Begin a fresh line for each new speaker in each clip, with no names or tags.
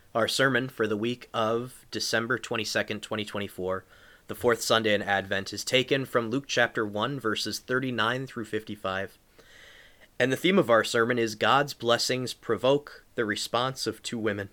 Our sermon for the week of December 22nd, 2024, the fourth Sunday in Advent, is taken from Luke chapter 1, verses 39 through 55. And the theme of our sermon is God's blessings provoke the response of two women.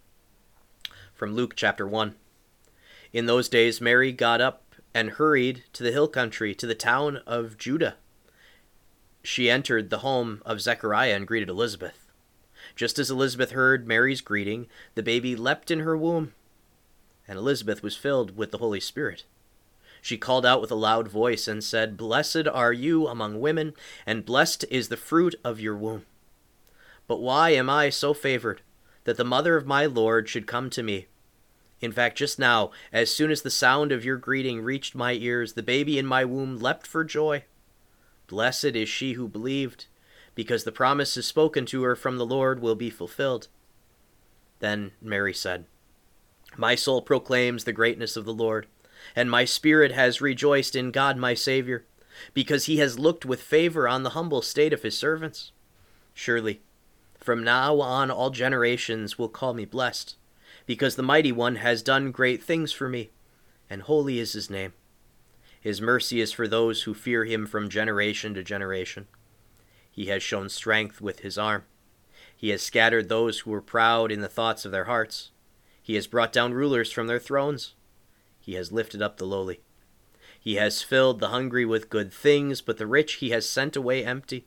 From Luke chapter 1. In those days Mary got up and hurried to the hill country, to the town of Judah. She entered the home of Zechariah and greeted Elizabeth. Just as Elizabeth heard Mary's greeting, the baby leapt in her womb, and Elizabeth was filled with the Holy Spirit. She called out with a loud voice and said, "Blessed are you among women, and blessed is the fruit of your womb. But why am I so favored that the mother of my Lord should come to me? In fact, just now, as soon as the sound of your greeting reached my ears, the baby in my womb leapt for joy. Blessed is she who believed, because the promises spoken to her from the Lord will be fulfilled." Then Mary said, "My soul proclaims the greatness of the Lord, and my spirit has rejoiced in God my Savior, because he has looked with favor on the humble state of his servants. Surely, from now on all generations will call me blessed, because the Mighty One has done great things for me, and holy is his name. His mercy is for those who fear him from generation to generation. He has shown strength with his arm. He has scattered those who were proud in the thoughts of their hearts. He has brought down rulers from their thrones. He has lifted up the lowly. He has filled the hungry with good things, but the rich he has sent away empty.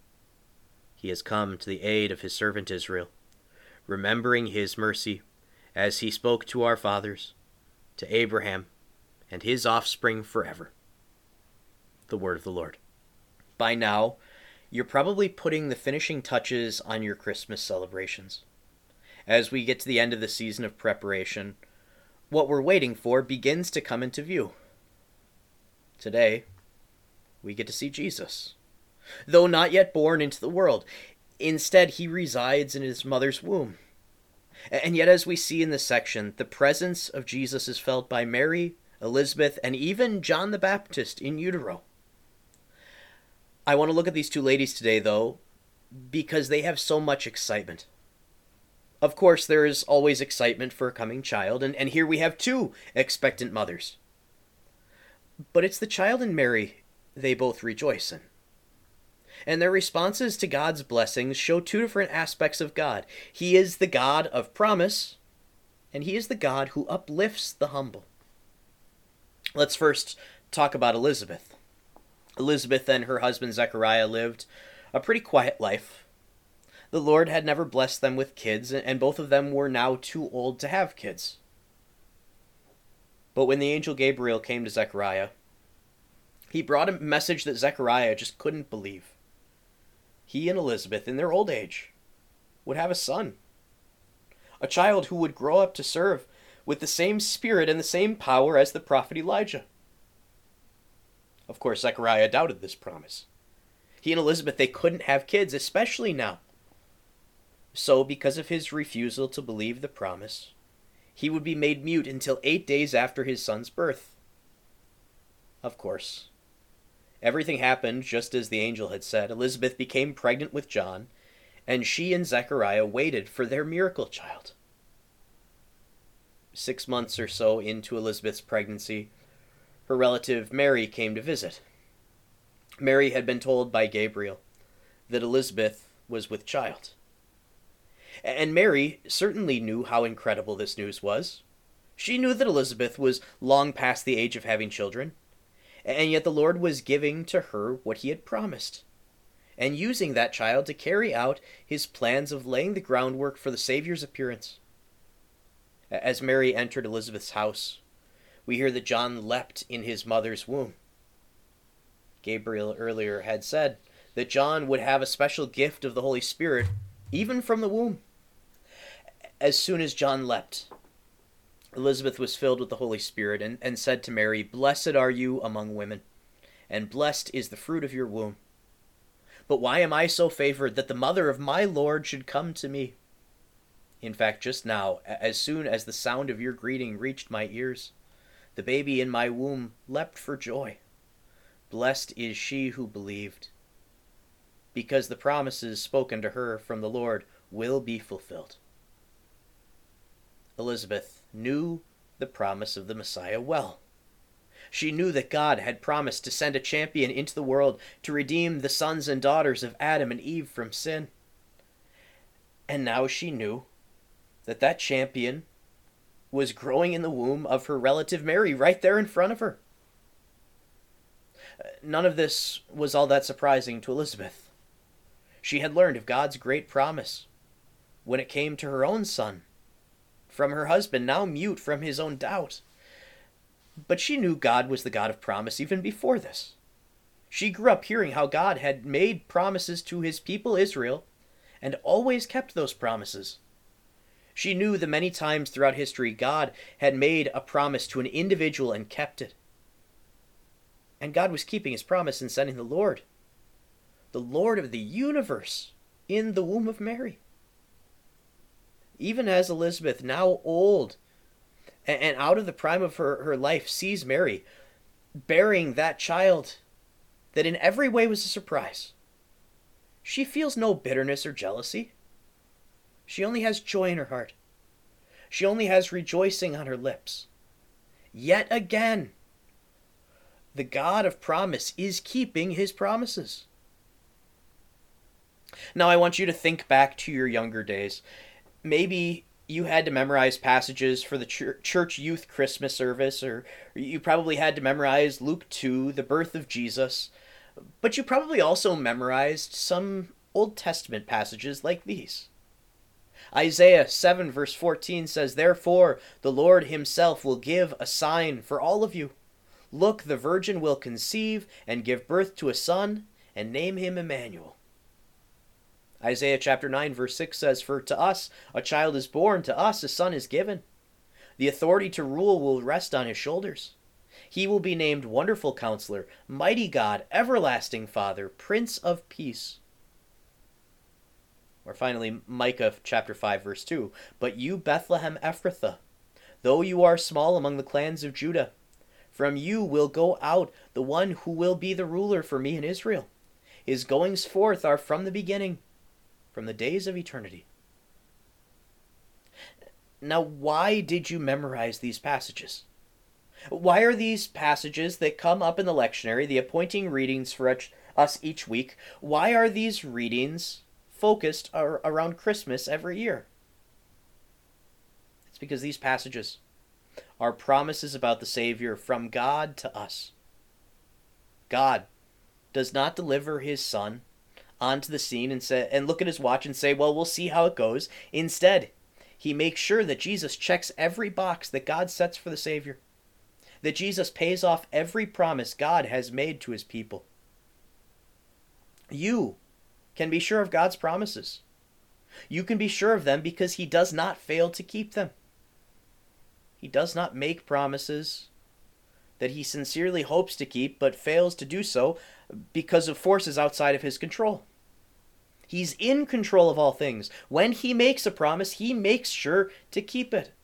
He has come to the aid of his servant Israel, remembering his mercy, as he spoke to our fathers, to Abraham and his offspring forever." The word of the Lord. By now, you're probably putting the finishing touches on your Christmas celebrations. As we get to the end of the season of preparation, what we're waiting for begins to come into view. Today, we get to see Jesus. Though not yet born into the world, instead he resides in his mother's womb. And yet, as we see in this section, the presence of Jesus is felt by Mary, Elizabeth, and even John the Baptist in utero. I want to look at these two ladies today, though, because they have so much excitement. Of course, there is always excitement for a coming child, and here we have two expectant mothers. But it's the child and Mary they both rejoice in. And their responses to God's blessings show two different aspects of God. He is the God of promise, and he is the God who uplifts the humble. Let's first talk about Elizabeth. Elizabeth and her husband Zechariah lived a pretty quiet life. The Lord had never blessed them with kids, and both of them were now too old to have kids. But when the angel Gabriel came to Zechariah, he brought a message that Zechariah just couldn't believe. He and Elizabeth, in their old age, would have a son. A child who would grow up to serve with the same spirit and the same power as the prophet Elijah. Of course, Zechariah doubted this promise. He and Elizabeth, they couldn't have kids, especially now. So, because of his refusal to believe the promise, he would be made mute until 8 days after his son's birth. Of course, everything happened just as the angel had said. Elizabeth became pregnant with John, and she and Zechariah waited for their miracle child. 6 months or so into Elizabeth's pregnancy, her relative Mary came to visit. Mary had been told by Gabriel that Elizabeth was with child. And Mary certainly knew how incredible this news was. She knew that Elizabeth was long past the age of having children, and yet the Lord was giving to her what he had promised, and using that child to carry out his plans of laying the groundwork for the Savior's appearance. As Mary entered Elizabeth's house, we hear that John leapt in his mother's womb. Gabriel earlier had said that John would have a special gift of the Holy Spirit, even from the womb. As soon as John leapt, Elizabeth was filled with the Holy Spirit and said to Mary, "Blessed are you among women, and blessed is the fruit of your womb. But why am I so favored that the mother of my Lord should come to me? In fact, just now, as soon as the sound of your greeting reached my ears, the baby in my womb leapt for joy. Blessed is she who believed, because the promises spoken to her from the Lord will be fulfilled." Elizabeth knew the promise of the Messiah well. She knew that God had promised to send a champion into the world to redeem the sons and daughters of Adam and Eve from sin. And now she knew that that champion was growing in the womb of her relative Mary right there in front of her. None of this was all that surprising to Elizabeth. She had learned of God's great promise when it came to her own son, from her husband, now mute from his own doubt. But she knew God was the God of promise even before this. She grew up hearing how God had made promises to his people Israel and always kept those promises. She knew the many times throughout history God had made a promise to an individual and kept it. And God was keeping his promise in sending the Lord of the universe, in the womb of Mary. Even as Elizabeth, now old and out of the prime of her life, sees Mary bearing that child that in every way was a surprise, she feels no bitterness or jealousy. She only has joy in her heart. She only has rejoicing on her lips. Yet again, the God of promise is keeping his promises. Now I want you to think back to your younger days. Maybe you had to memorize passages for the church youth Christmas service, or you probably had to memorize Luke 2, the birth of Jesus. But you probably also memorized some Old Testament passages like these. Isaiah 7 verse 14 says, "Therefore the Lord himself will give a sign for all of you. Look, the virgin will conceive and give birth to a son, and name him Emmanuel." Isaiah chapter 9 verse 6 says, "For to us a child is born, to us a son is given. The authority to rule will rest on his shoulders. He will be named Wonderful Counselor, Mighty God, Everlasting Father, Prince of Peace." Or finally, Micah chapter 5 verse 2, "But you, Bethlehem Ephrathah, though you are small among the clans of Judah, from you will go out the one who will be the ruler for me in Israel. His goings forth are from the beginning, from the days of eternity." Now, why did you memorize these passages? Why are these passages that come up in the lectionary, the appointing readings for us each week, why are these readings focused around Christmas every year? It's because these passages are promises about the Savior from God to us. God does not deliver his Son onto the scene and look at his watch and say, "Well, we'll see how it goes." Instead, he makes sure that Jesus checks every box that God sets for the Savior, that Jesus pays off every promise God has made to his people. You can be sure of God's promises. You can be sure of them because he does not fail to keep them. He does not make promises that he sincerely hopes to keep but fails to do so because of forces outside of his control. He's in control of all things. When he makes a promise, he makes sure to keep it.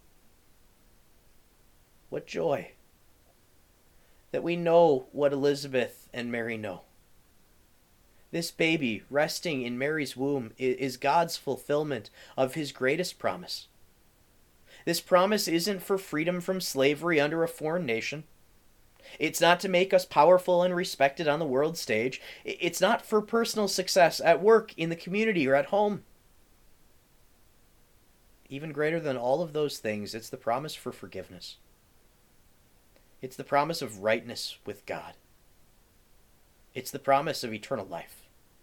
What joy that we know what Elizabeth and Mary know. This baby resting in Mary's womb is God's fulfillment of his greatest promise. This promise isn't for freedom from slavery under a foreign nation. It's not to make us powerful and respected on the world stage. It's not for personal success at work, in the community, or at home. Even greater than all of those things, it's the promise for forgiveness. It's the promise of rightness with God. It's the promise of eternal life.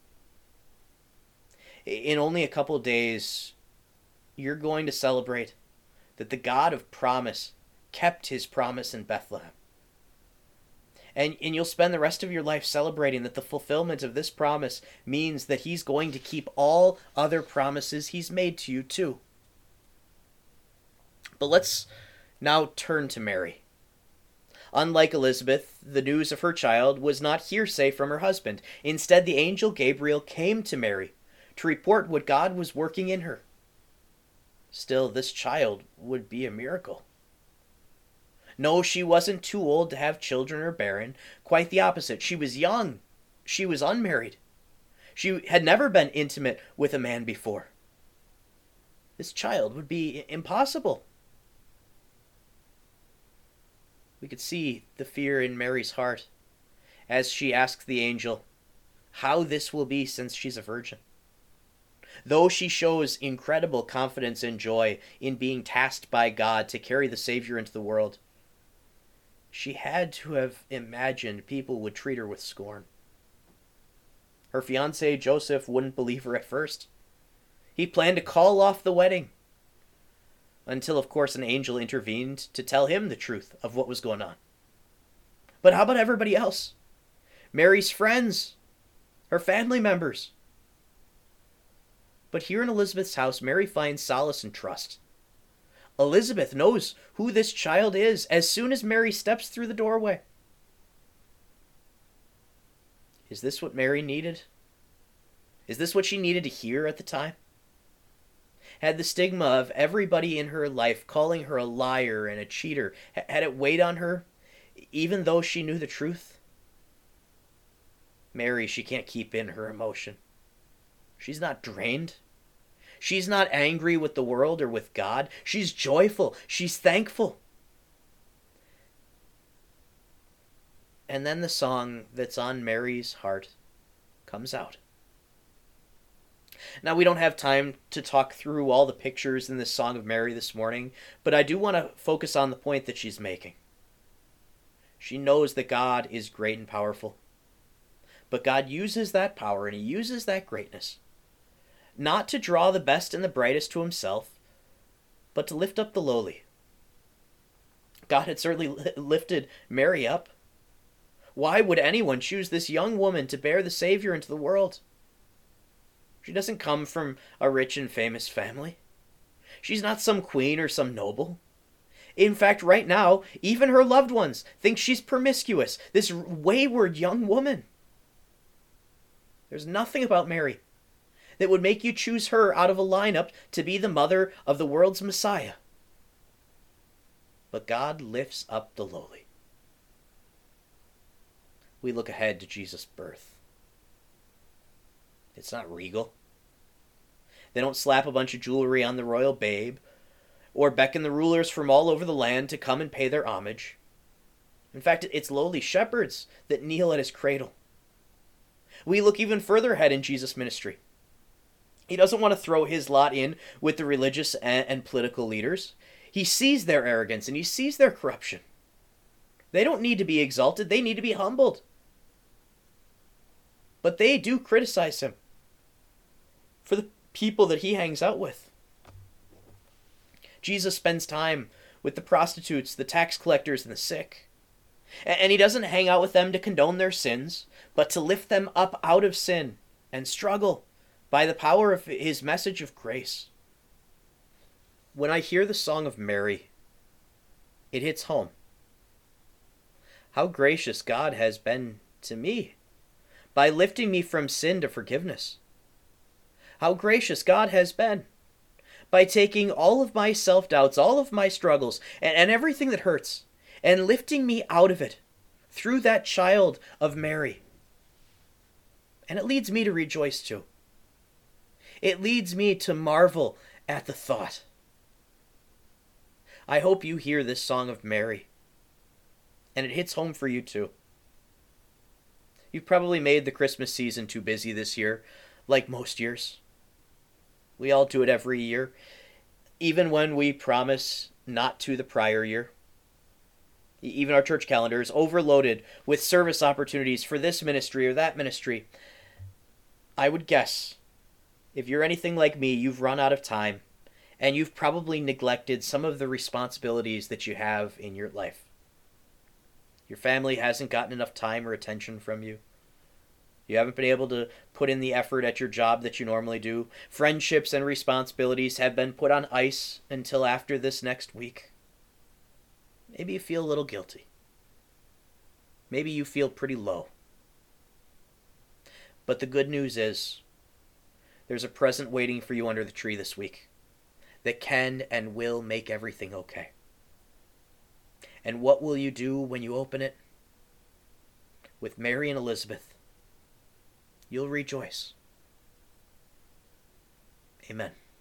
In only a couple of days, you're going to celebrate that the God of promise kept his promise in Bethlehem. And you'll spend the rest of your life celebrating that the fulfillment of this promise means that he's going to keep all other promises he's made to you too. But let's now turn to Mary. Unlike Elizabeth, the news of her child was not hearsay from her husband. Instead, the angel Gabriel came to Mary to report what God was working in her. Still, this child would be a miracle. No, she wasn't too old to have children or barren. Quite the opposite. She was young. She was unmarried. She had never been intimate with a man before. This child would be impossible. We could see the fear in Mary's heart as she asks the angel how this will be since she's a virgin. Though she shows incredible confidence and joy in being tasked by God to carry the Savior into the world, she had to have imagined people would treat her with scorn. Her fiancé Joseph wouldn't believe her at first. He planned to call off the wedding, until of course an angel intervened to tell him the truth of what was going on. But how about everybody else? Mary's friends, her family members. But here in Elizabeth's house, Mary finds solace and trust. Elizabeth knows who this child is as soon as Mary steps through the doorway. Is this what Mary needed? Is this what she needed to hear at the time? Had the stigma of everybody in her life calling her a liar and a cheater, had it weighed on her, even though she knew the truth? Mary, she can't keep in her emotion. She's not drained. She's not angry with the world or with God. She's joyful. She's thankful. And then the song that's on Mary's heart comes out. Now, we don't have time to talk through all the pictures in this Song of Mary this morning, but I do want to focus on the point that she's making. She knows that God is great and powerful, but God uses that power and he uses that greatness not to draw the best and the brightest to himself, but to lift up the lowly. God had certainly lifted Mary up. Why would anyone choose this young woman to bear the Savior into the world? She doesn't come from a rich and famous family. She's not some queen or some noble. In fact, right now, even her loved ones think she's promiscuous, this wayward young woman. There's nothing about Mary that would make you choose her out of a lineup to be the mother of the world's Messiah. But God lifts up the lowly. We look ahead to Jesus' birth. It's not regal. They don't slap a bunch of jewelry on the royal babe or beckon the rulers from all over the land to come and pay their homage. In fact, it's lowly shepherds that kneel at his cradle. We look even further ahead in Jesus' ministry. He doesn't want to throw his lot in with the religious and political leaders. He sees their arrogance and he sees their corruption. They don't need to be exalted, they need to be humbled. But they do criticize him for the people that he hangs out with. Jesus spends time with the prostitutes, the tax collectors, and the sick. And he doesn't hang out with them to condone their sins, but to lift them up out of sin and struggle by the power of his message of grace. When I hear the Song of Mary, it hits home. How gracious God has been to me by lifting me from sin to forgiveness. How gracious God has been by taking all of my self-doubts, all of my struggles, and everything that hurts, and lifting me out of it through that child of Mary. And it leads me to rejoice too. It leads me to marvel at the thought. I hope you hear this Song of Mary, and it hits home for you too. You've probably made the Christmas season too busy this year, like most years. We all do it every year, even when we promise not to the prior year. Even our church calendar is overloaded with service opportunities for this ministry or that ministry. I would guess, if you're anything like me, you've run out of time, and you've probably neglected some of the responsibilities that you have in your life. Your family hasn't gotten enough time or attention from you. You haven't been able to put in the effort at your job that you normally do. Friendships and responsibilities have been put on ice until after this next week. Maybe you feel a little guilty. Maybe you feel pretty low. But the good news is, there's a present waiting for you under the tree this week that can and will make everything okay. And what will you do when you open it? With Mary and Elizabeth, you'll rejoice. Amen.